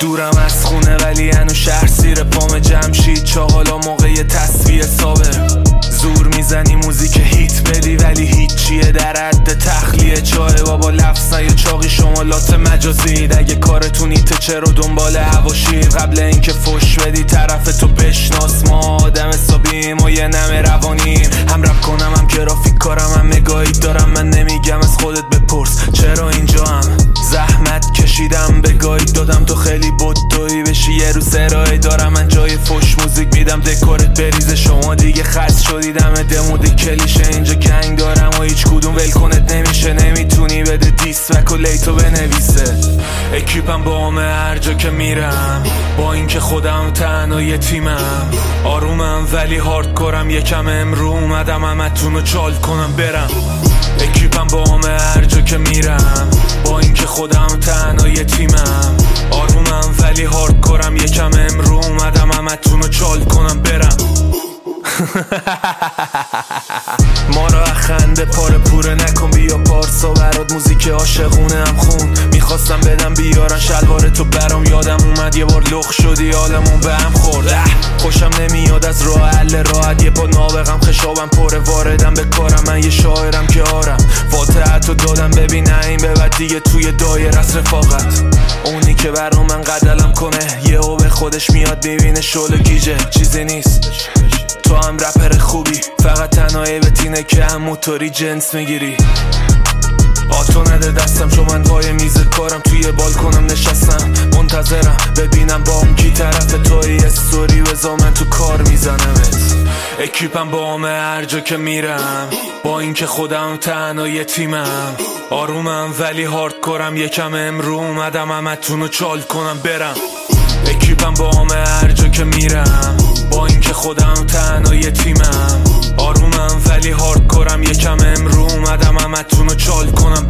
دورم از خونه ولی هنو شهر سیر پام جمشید چاقالا موقع تصویه صابر زور میزنی موزیک هیت بدی ولی هیچیه در حد تخلیه چای بابا لفظن یا چاقی شمالات مجازید اگه کارتون ایته چرا دنبال هواشید قبل اینکه فش بدی طرف تو بشناس ما آدم حسابیم و یه نمه روانیم هم رپ کنم هم گرافیک کارم هم نگاهی دارم من نمیگم از خودت بپرس چرا اینجا هم زحمت کشیدم به گاهی دادم تو خیلی بدویی بشی یه روز ارائه دارم من جای فش موزیک میدم دکورت بریزه شما دیگه خست شدی دم دمود کلیشه اینجا گنگ دارم و هیچ کدوم ول کنت نمیشه نمیتونی بده دیسوک و لیتو بنویسه اکیپم با همه هر جا که میرم با اینکه خودم تنها یه تیمم آرومم ولی هاردکورم یکم امرو اومدم همتونو چال کنم برم اکیپم با همه هر جا که میرم با اینکه خودم تنها یه تیمم آرومم ولی هاردکورم یکم امرو اومدم همتونو چال کنم برم ما را خنده پاره پوره نکن بیا پارسا برات موزیک عاشقونه هم خون میخواستم بدم بیارن شلوار تو برام یادم اومد یه بار لخ شدی حالمون به هم خورد خوشم نمیاد از راه حل راحت یه با نابغم خشابم پره واردم به کارم من یه شاعرم که آرم فاتحتو دادم ببین این به بعد دیگه توی دایره از رفاقت اونی که برام من قدلم کنه یهو به خودش میاد ببینه شل گیجه چیزی نیست تو هم رپر خوبی فقط تنهایی بتینه که هم موتوری جنس میگیری آتو نده دستم چون من پای میز کارم توی بالکنم نشستم منتظرم ببینم با اون کی طرف توی استوری بزا من تو کار میزنمت اکیپم با همه هر جا که میرم با اینکه خودم تنها یه تیمم آرومم ولی هاردکورم یکم امرو اومدم همتونو چال کنم برم اکیپم با همه هر جا که میرم با اینکه خودم تنها یه تیمم آرومم ولی هاردکورم یکم امرو اومدم همتونو چال کنم